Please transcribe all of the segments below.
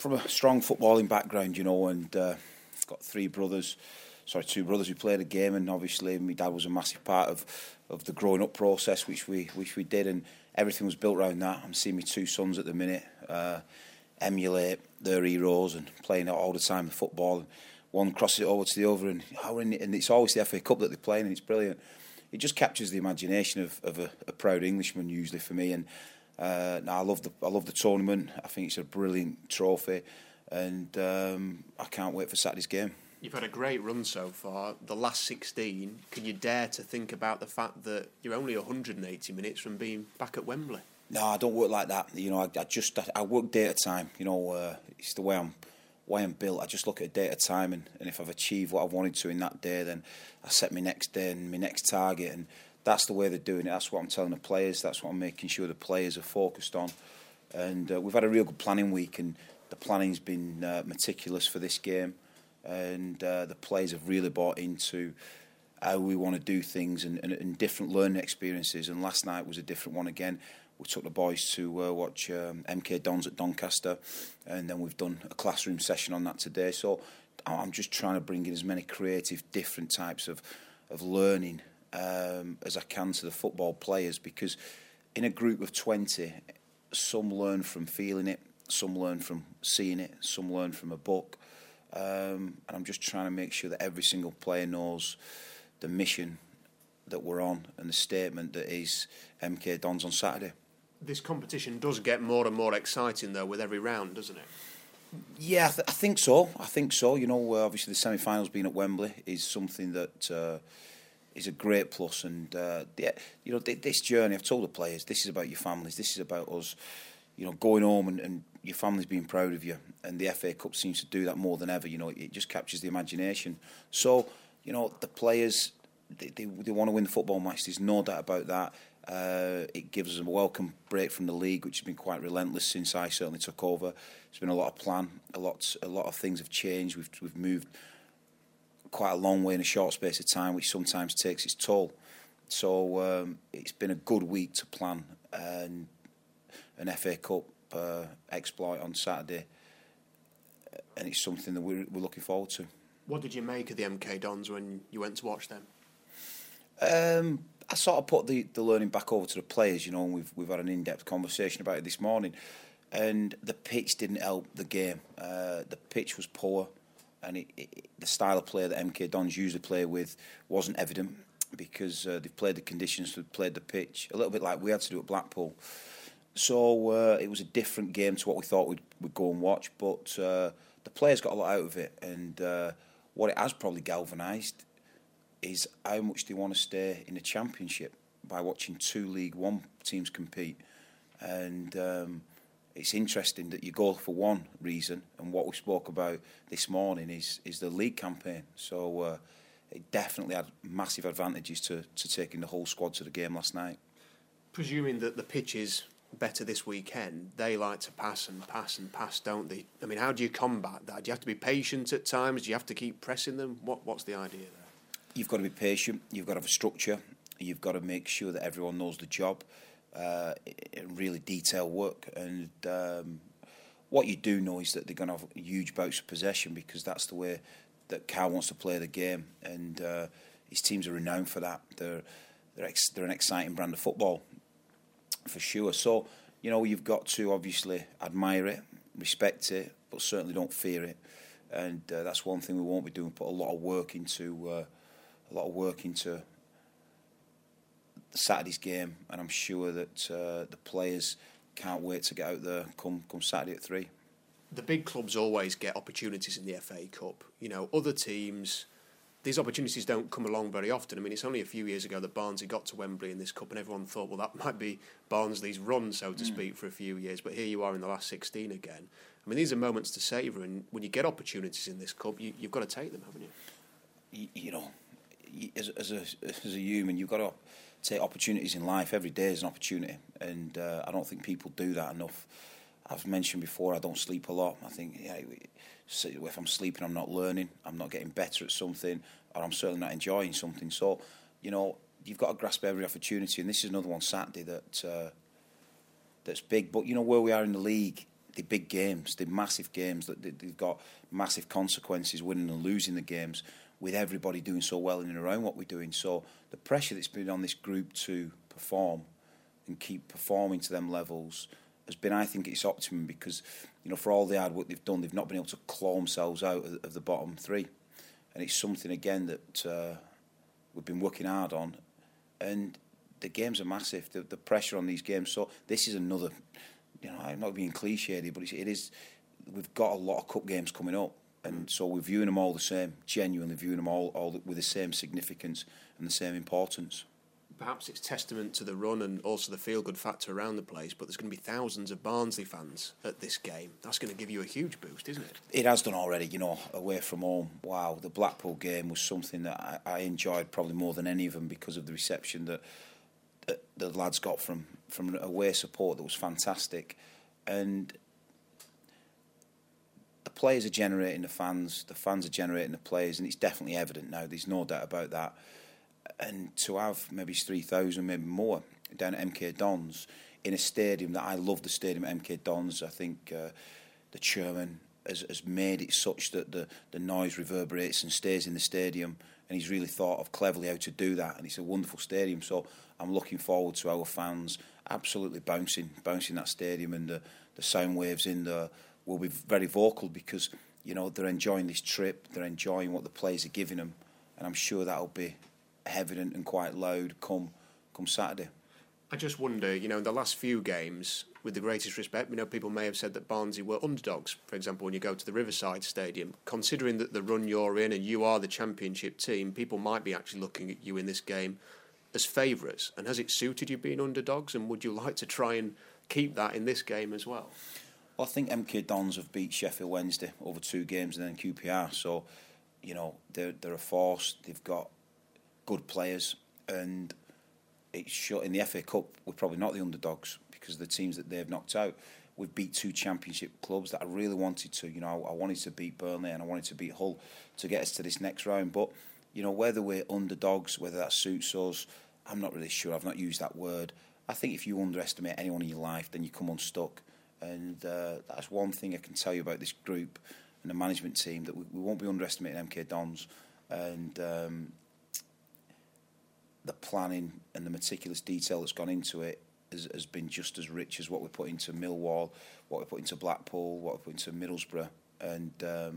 from a strong footballing background, and got two brothers who played the game, and obviously my dad was a massive part of the growing up process, which we did, and everything was built around that. I'm seeing my two sons at the minute emulate their heroes and playing all the time with football. One crosses it over to the other, and it's always the FA Cup that they're playing, and it's brilliant. It just captures the imagination of a proud Englishman, usually for me. And I love the tournament. I think it's a brilliant trophy, and I can't wait for Saturday's game. You've had a great run so far. The last 16, can you dare to think about the fact that you're only 180 minutes from being back at Wembley? No, I don't work like that. I work day at a time. It's the way I'm built. I just look at a day at a time, and if I've achieved what I wanted to in that day, then I set my next day and my next target, and that's the way they're doing it. That's what I'm telling the players. That's what I'm making sure the players are focused on. And we've had a real good planning week, and the planning's been meticulous for this game, and the players have really bought into how we want to do things and different learning experiences. And last night was a different one again. We took the boys to watch MK Dons at Doncaster, and then we've done a classroom session on that today. So I'm just trying to bring in as many creative, different types of learning as I can to the football players, because in a group of 20, some learn from feeling it, some learn from seeing it, some learn from a book, and I'm just trying to make sure that every single player knows the mission that we're on and the statement that is MK Dons on Saturday. This competition does get more and more exciting, though, with every round, doesn't it? Yeah, I think so. Obviously the semi-finals being at Wembley is something that is a great plus. And, this journey, I've told the players, this is about your families. This is about us, going home and your family's being proud of you. And the FA Cup seems to do that more than ever. It just captures the imagination. So, the players, they want to win the football match. There's no doubt about that. It gives us a welcome break from the league, which has been quite relentless since I certainly took over. There's been a lot of plan, a lot of things have changed. We've moved quite a long way in a short space of time, which sometimes takes its toll. So it's been a good week to plan an FA Cup exploit on Saturday, and it's something that we're looking forward to. What did you make of the MK Dons when you went to watch them? I sort of put the learning back over to the players, and we've had an in-depth conversation about it this morning. And the pitch didn't help the game. The pitch was poor, and the style of play that MK Dons usually play with wasn't evident, because they've played the conditions, they've played the pitch, a little bit like we had to do at Blackpool. So it was a different game to what we thought we'd go and watch, but the players got a lot out of it, and what it has probably galvanised is how much they want to stay in the Championship by watching two League One teams compete. And it's interesting that you go for one reason, and what we spoke about this morning is the league campaign. So it definitely had massive advantages to taking the whole squad to the game last night. Presuming that the pitch is better this weekend, they like to pass and pass and pass, don't they? I mean, how do you combat that? Do you have to be patient at times? Do you have to keep pressing them? What's the idea there? You've got to be patient. You've got to have a structure. You've got to make sure that everyone knows the job. Really detailed work. And what you do know is that they're going to have huge bouts of possession, because that's the way that Carl wants to play the game. And his teams are renowned for that. They're an exciting brand of football, for sure. So, you've got to obviously admire it, respect it, but certainly don't fear it. And that's one thing we won't be doing. Put a lot of work into Saturday's game, and I'm sure that the players can't wait to get out there come Saturday at 3. The big clubs always get opportunities in the FA Cup. Other teams, these opportunities don't come along very often. I mean, it's only a few years ago that Barnsley got to Wembley in this cup, and everyone thought, well, that might be Barnsley's run, so to speak, for a few years. But here you are in the last 16 again. I mean, these are moments to savour, and when you get opportunities in this cup, you've got to take them, haven't you? As a human, you've got to take opportunities in life. Every day is an opportunity, and I don't think people do that enough. I've mentioned before, I don't sleep a lot. I think if I'm sleeping, I'm not learning, I'm not getting better at something, or I'm certainly not enjoying something. So, you've got to grasp every opportunity, and this is another one Saturday that's big. But where we are in the league, the big games, the massive games that they've got massive consequences, winning and losing the games, with everybody doing so well in and around what we're doing. So the pressure that's been on this group to perform and keep performing to them levels has been, I think, its optimum, because, you know, for all the hard work they've done, they've not been able to claw themselves out of the bottom three. And it's something, again, that we've been working hard on. And the games are massive, the pressure on these games. So this is another, you know, I'm not being cliched, but it is, we've got a lot of cup games coming up. And so we're viewing them all the same, genuinely viewing them all with the same significance and the same importance. Perhaps it's testament to the run and also the feel-good factor around the place, but there's going to be thousands of Barnsley fans at this game. That's going to give you a huge boost, isn't it? It has done already, you know, away from home. Wow, the Blackpool game was something that I enjoyed probably more than any of them, because of the reception that the lads got from away support that was fantastic. And the players are generating the fans are generating the players, and it's definitely evident now, there's no doubt about that. And to have maybe 3,000, maybe more, down at MK Dons, in a stadium that I love, the stadium at MK Dons. I think the chairman has made it such that the noise reverberates and stays in the stadium, and he's really thought of cleverly how to do that, and it's a wonderful stadium. So I'm looking forward to our fans absolutely bouncing that stadium, and the sound waves in there will be very vocal, because, you know, they're enjoying this trip, they're enjoying what the players are giving them, and I'm sure that'll be evident and quite loud come Saturday. I just wonder, you know, in the last few games, with the greatest respect, you know, people may have said that Barnsley were underdogs. For example, when you go to the Riverside Stadium, considering that the run you're in and you are the championship team, people might be actually looking at you in this game as favourites. And has it suited you being underdogs, and would you like to try and keep that in this game as well? Well, I think MK Dons have beat Sheffield Wednesday over 2 games and then QPR, so, you know, they're a force. They've got good players, and it's short in the FA Cup. We're probably not the underdogs because of the teams that they've knocked out. We've beat 2 championship clubs that I really wanted to. You know, I wanted to beat Burnley and I wanted to beat Hull to get us to this next round. But, you know, whether we're underdogs, whether that suits us, I'm not really sure. I've not used that word. I think if you underestimate anyone in your life, then you come unstuck. And that's one thing I can tell you about this group and the management team, that we won't be underestimating MK Dons. And the planning and the meticulous detail that's gone into it has been just as rich as what we put into Millwall, what we put into Blackpool, what we put into Middlesbrough. And,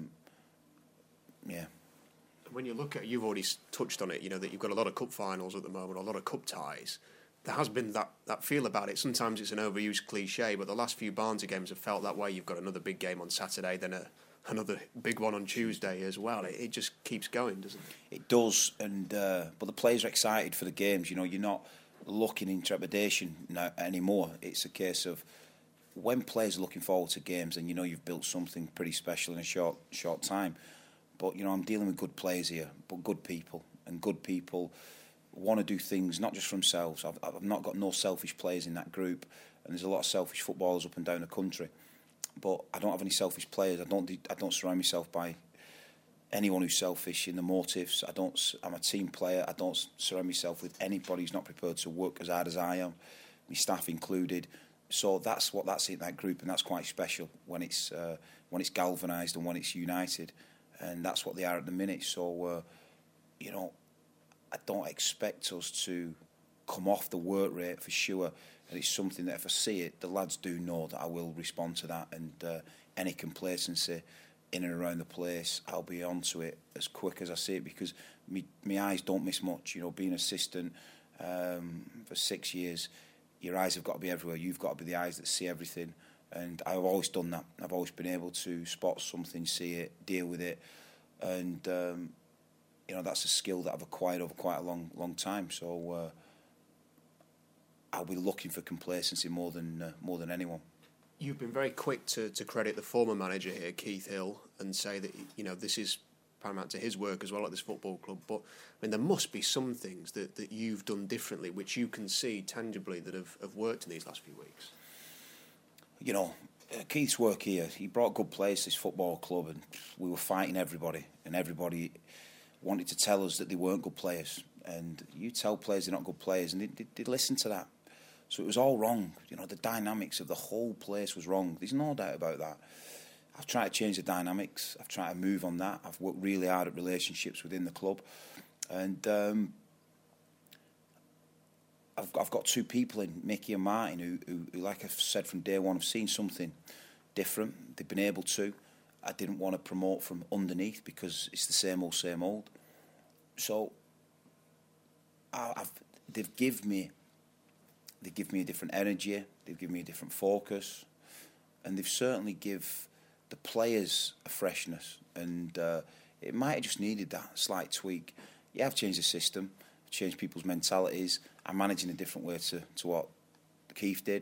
yeah. When you look at, you've already touched on it, you know, that you've got a lot of cup finals at the moment, a lot of cup ties. There has been that feel about it. Sometimes it's an overused cliche, but the last few Barnsley games have felt that way. You've got another big game on Saturday, then another big one on Tuesday as well. It just keeps going, doesn't it? It does, and but the players are excited for the games. You know, you're not looking in trepidation now anymore. It's a case of when players are looking forward to games, and you know you've built something pretty special in a short time. But, you know, I'm dealing with good players here, but good people, and good people want to do things not just for themselves. I've not got no selfish players in that group, and there's a lot of selfish footballers up and down the country. But I don't have any selfish players. I don't surround myself by anyone who's selfish in the motives. I'm a team player. I don't surround myself with anybody who's not prepared to work as hard as I am, my staff included. So that's in that group, and that's quite special when it's galvanised and when it's united, and that's what they are at the minute. So you know, I don't expect us to come off the work rate for sure. And it's something that if I see it, the lads do know that I will respond to that, and any complacency in and around the place, I'll be onto it as quick as I see it, because my eyes don't miss much. You know, being an assistant for 6 years, your eyes have got to be everywhere. You've got to be the eyes that see everything, and I've always done that. I've always been able to spot something, see it, deal with it, and you know, that's a skill that I've acquired over quite a long time. So I'll be looking for complacency more than anyone. You've been very quick to credit the former manager here, Keith Hill, and say that, you know, this is paramount to his work as well at this football club. But I mean, there must be some things that you've done differently, which you can see tangibly that have worked in these last few weeks. You know, Keith's work here, he brought good players to this football club, and we were fighting everybody, and everybody wanted to tell us that they weren't good players. And you tell players they're not good players, and they listen to that. So it was all wrong. You know, the dynamics of the whole place was wrong. There's no doubt about that. I've tried to change the dynamics. I've tried to move on that. I've worked really hard at relationships within the club. And I've got two people in, Mickey and Martin, who, like I've said from day one, have seen something different. They've been able to. I didn't want to promote from underneath because it's the same old, same old. So they've given me a different energy. They've given me a different focus, and they've certainly give the players a freshness. And it might have just needed that slight tweak. Yeah, I've changed the system, I've changed people's mentalities. I'm managing a different way to what Keith did.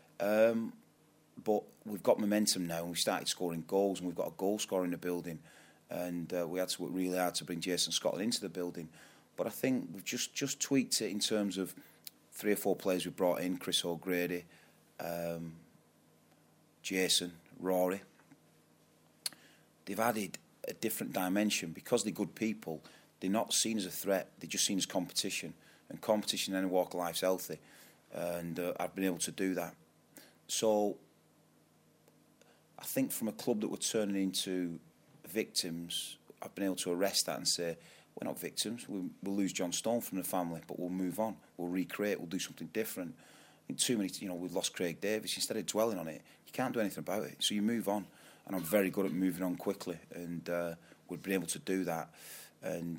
But we've got momentum now, and we started scoring goals, and we've got a goal scorer in the building. And we had to work really hard to bring Jason Scotland into the building. But I think we've just tweaked it in terms of 3 or 4 players we brought in: Chris O'Grady, Jason, Rory. They've added a different dimension. Because they're good people, they're not seen as a threat, they're just seen as competition. And competition in any walk of life is healthy. And I've been able to do that. So I think from a club that were turning into victims, I've been able to arrest that and say, we're not victims. We'll lose John Stone from the family, but we'll move on. We'll recreate. We'll do something different. I think too many, we've lost Craig Davis. Instead of dwelling on it, you can't do anything about it. So you move on. And I'm very good at moving on quickly. And we've been able to do that. And,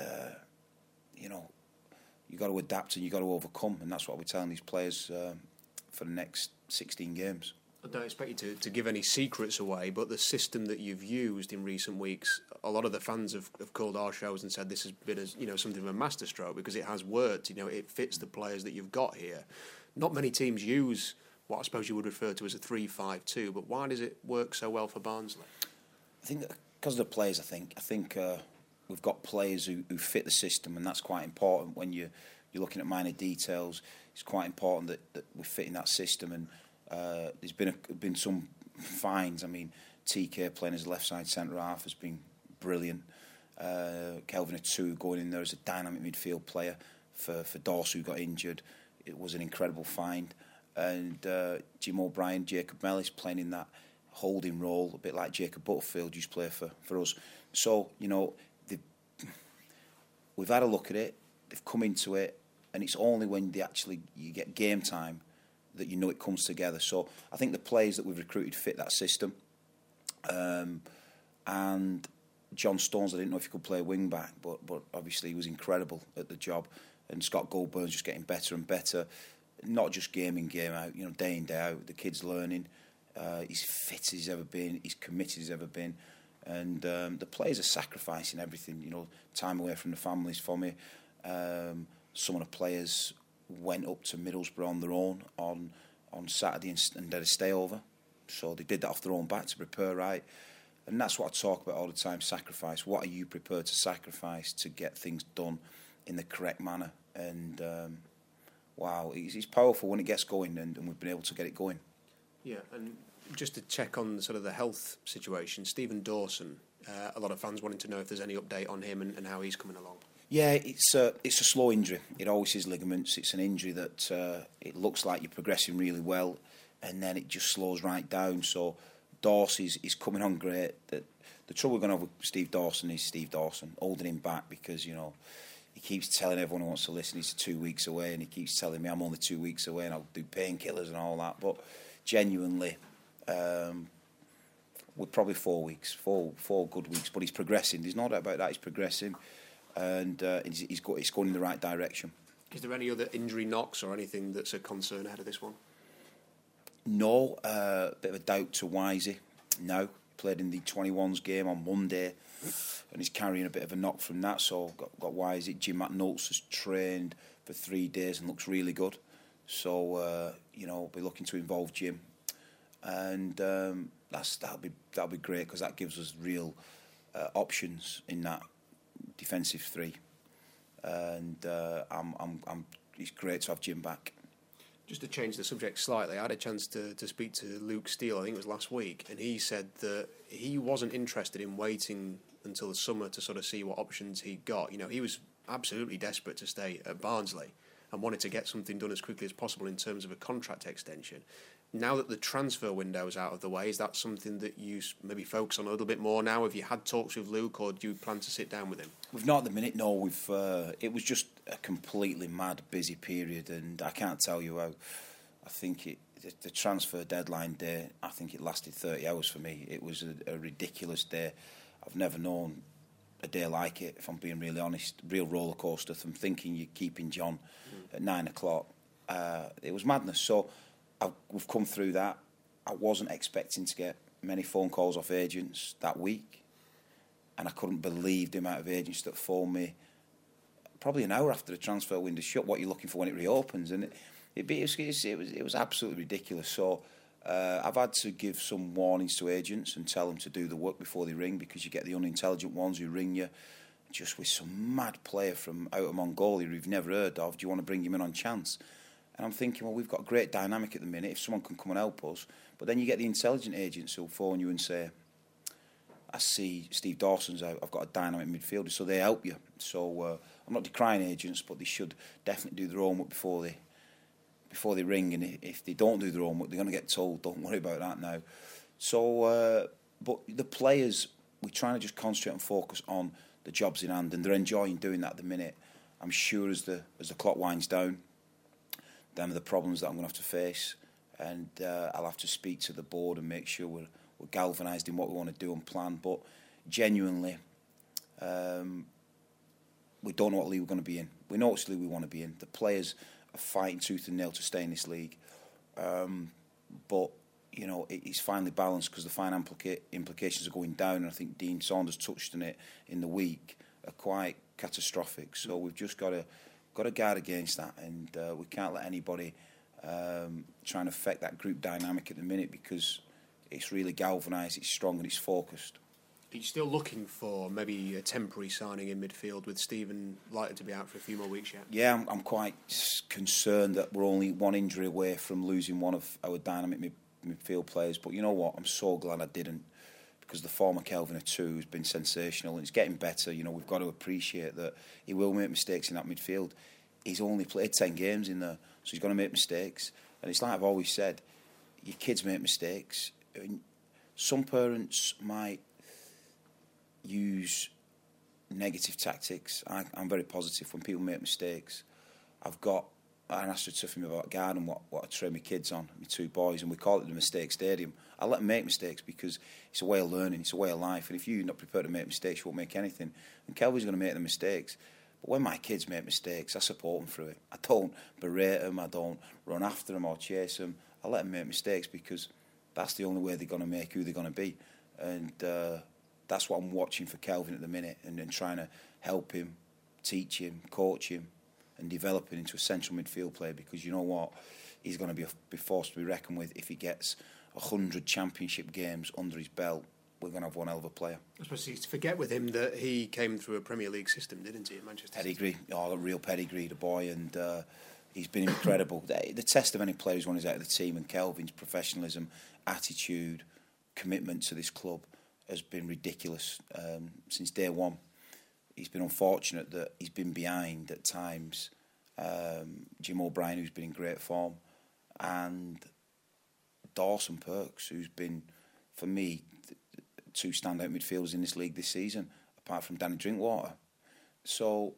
you got to adapt and you got to overcome. And that's what we're telling these players for the next 16 games. I don't expect you to give any secrets away, but the system that you've used in recent weeks, a lot of the fans have called our shows and said this has been something of a masterstroke because it has worked. It fits the players that you've got here. Not many teams use what I suppose you would refer to as a 3-5-2, but why does it work so well for Barnsley? I think because of the players. I think we've got players who fit the system, and that's quite important when you're looking at minor details. It's quite important that we're fitting that system. And there's been some finds. I mean, TK playing as a left side centre half has been brilliant. Kelvin Atu going in there as a dynamic midfield player for Dorse, who got injured. It was an incredible find. And Jim O'Brien, Jacob Mellis playing in that holding role, a bit like Jacob Butterfield used to play for us. So, we've had a look at it, they've come into it, and it's only when you get game time that it comes together. So I think the players that we've recruited fit that system. And John Stones, I didn't know if he could play wing back, but obviously he was incredible at the job. And Scott Goldburn's just getting better and better, not just game in, game out, day in, day out. The kid's learning. He's fit as he's ever been. He's committed as he's ever been. And the players are sacrificing everything, time away from the families for me. Some of the players went up to Middlesbrough on their own on Saturday and did a stay over. So they did that off their own back to prepare right. And that's what I talk about all the time, sacrifice. What are you prepared to sacrifice to get things done in the correct manner? And, wow, it's powerful when it gets going, and we've been able to get it going. Yeah, and just to check on sort of the health situation, Stephen Dawson, a lot of fans wanting to know if there's any update on him and how he's coming along. Yeah, it's a slow injury. It always is ligaments. It's an injury that it looks like you're progressing really well, and then it just slows right down. So Dawson's is coming on great. The trouble we're going to have with Steve Dawson is Steve Dawson, holding him back because, he keeps telling everyone who wants to listen he's 2 weeks away, and he keeps telling me I'm only 2 weeks away and I'll do painkillers and all that. But genuinely, we're probably 4 weeks, four good weeks, but he's progressing. There's no doubt about that. He's progressing, and he's going in the right direction. Is there any other injury knocks or anything that's a concern ahead of this one? No, bit of a doubt to Wisey. No, played in the 21s game on Monday, and he's carrying a bit of a knock from that. So got Wisey. Jim McNulty has trained for 3 days and looks really good. So we'll be looking to involve Jim. And that'll be great because that gives us real options in that defensive three, and it's great to have Jim back. Just to change the subject slightly, I had a chance to speak to Luke Steele, I think it was last week, and he said that he wasn't interested in waiting until the summer to sort of see what options he got. He was absolutely desperate to stay at Barnsley. and wanted to get something done as quickly as possible in terms of a contract extension. Now that the transfer window is out of the way, is that something that you maybe focus on a little bit more now? Have you had talks with Luke, or do you plan to sit down with him? We've not at the minute, no. It was just a completely mad, busy period, and I can't tell you how. I think the transfer deadline day, I think it lasted 30 hours for me. It was a ridiculous day. I've never known a day like it, if I'm being really honest. Real roller coaster from thinking you're keeping John at 9 o'clock. It was madness. So we've come through that. I wasn't expecting to get many phone calls off agents that week, and I couldn't believe the amount of agents that phoned me probably an hour after the transfer window shut. What you're looking for when it reopens, and it was absolutely ridiculous. So I've had to give some warnings to agents and tell them to do the work before they ring, because you get the unintelligent ones who ring you just with some mad player from out of Mongolia who you've never heard of. Do you want to bring him in on chance? And I'm thinking, well, we've got a great dynamic at the minute if someone can come and help us. But then you get the intelligent agents who'll phone you and say, I see Steve Dawson's out, I've got a dynamic midfielder, so they help you. So I'm not decrying agents, but they should definitely do their own work before they ring. And if they don't do their own work, they're going to get told, don't worry about that now. So, but the players, we're trying to just concentrate and focus on the jobs in hand, and they're enjoying doing that at the minute. I'm sure as the clock winds down, them are the problems that I'm going to have to face, and I'll have to speak to the board and make sure we're galvanised in what we want to do and plan. But genuinely, we don't know what league we're going to be in. We know which league we want to be in. The players are fighting tooth and nail to stay in this league, but you know it's finally balanced because the final implications are going down, and I think Dean Saunders touched on it in the week, are quite catastrophic. So we've just got to guard against that, and we can't let anybody try and affect that group dynamic at the minute, because it's really galvanised, it's strong and it's focused. Are you still looking for maybe a temporary signing in midfield, with Stephen likely to be out for a few more weeks yet? Yeah, I'm quite concerned that we're only one injury away from losing one of our dynamic midfield players, but you know what, I'm so glad I didn't, because the former Kelvin Attu has been sensational and it's getting better. You know, we've got to appreciate that he will make mistakes in that midfield. He's only played 10 games in there, so he's going to make mistakes. And it's like I've always said, your kids make mistakes. Some parents might use negative tactics. I'm very positive when people make mistakes. I've got an astroturf me about garden, what I train my kids on, my two boys, and we call it the mistake stadium. I let them make mistakes because it's a way of learning, it's a way of life, and if you're not prepared to make mistakes, you won't make anything. And Kelvin's going to make the mistakes. But when my kids make mistakes, I support them through it. I don't berate them, I don't run after them or chase them. I let them make mistakes because that's the only way they're going to make who they're going to be. And that's what I'm watching for Kelvin at the minute, and trying to help him, teach him, coach him, and develop him into a central midfield player, because you know what? He's going to be forced to be reckoned with if he gets 100 championship games under his belt. We're going to have one hell of a player. I suppose you forget with him that he came through a Premier League system, didn't he, at Manchester City? Pedigree, a real pedigree, the boy, and he's been incredible. The test of any player is when he's out of the team, and Kelvin's professionalism, attitude, commitment to this club has been ridiculous since day one. He's been unfortunate that he's been behind at times. Jim O'Brien, who's been in great form, and Dawson Perks, who's been, for me, two standout midfielders in this league this season, apart from Danny Drinkwater. So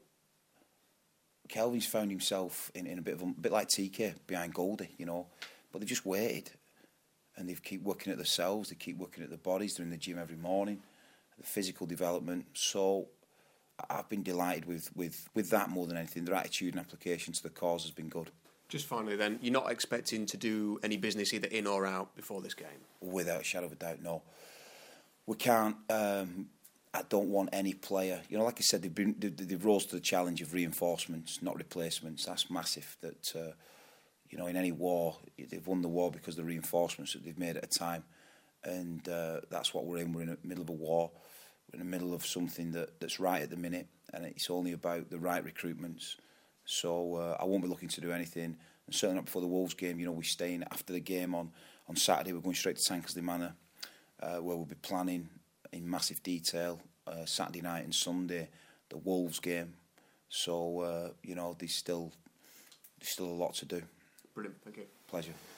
Kelvin's found himself in a bit like TK behind Goldie, you know, but they just waited, and they keep working at themselves, they keep working at their bodies, they're in the gym every morning, the physical development. So I've been delighted with that more than anything. Their attitude and application to the cause has been good. Just finally then, you're not expecting to do any business either in or out before this game? Without a shadow of a doubt, no. We can't. I don't want any player. You know, like I said, they've rose to the challenge of reinforcements, not replacements. That's massive. That you know, in any war, they've won the war because of the reinforcements that they've made at a time, and that's what we're in. We're in the middle of a war. We're in the middle of something that's right at the minute, and it's only about the right recruitments. So I won't be looking to do anything, and certainly not before the Wolves game. You know, we're staying after the game on Saturday. We're going straight to Tankersley Manor, where we'll be planning in massive detail Saturday night and Sunday the Wolves game. So you know, there's still there's still a lot to do. Brilliant, thank you. Pleasure.